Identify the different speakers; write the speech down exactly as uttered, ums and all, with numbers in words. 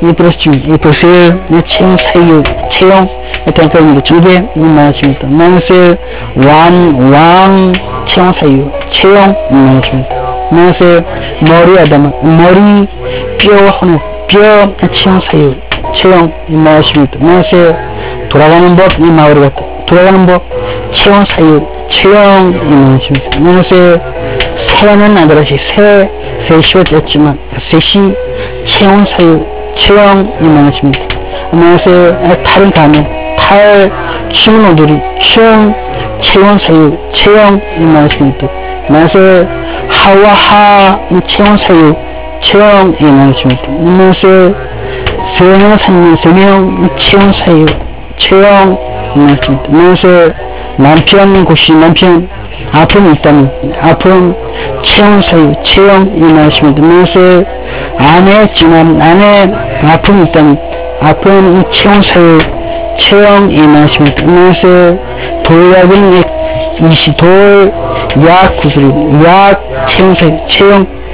Speaker 1: 이 브레스트 이 브레스 이 체형 사유 체형 일단 그런 게 두개 말씀입니다. 만세 왕왕 체형 사유 체형 말씀입니다. 만세 머리 아담 머리 뼈 하나 뼈 체형 사유 체형 말씀입니다. 만세 돌아가는 법 이 마을이 같다. 돌아가는 법 체형 사유 체형 말씀입니다. 만세 새는 아들아시 새 셋이 왔지만 셋이 체형 사유 체형 말씀입니다. 만세 탈은 가면 탈 충노들이 충 체형 사유 체형 말씀입니다. 만세 하와 하 체형 사유 체형 말씀입니다. 만세 세명 산명 세명 체형 사유 체형 말씀입니다. 만세 남편 고시 남편 아픔이 있다면 아픔 체형 사유 체형 말씀입니다. 만세 아내 지난 아내 아픔이 있다면 아픔 체형 사유 체형 말씀입니다. 만세 돌약은 이시 돌약 구슬 약 체형 사유 체형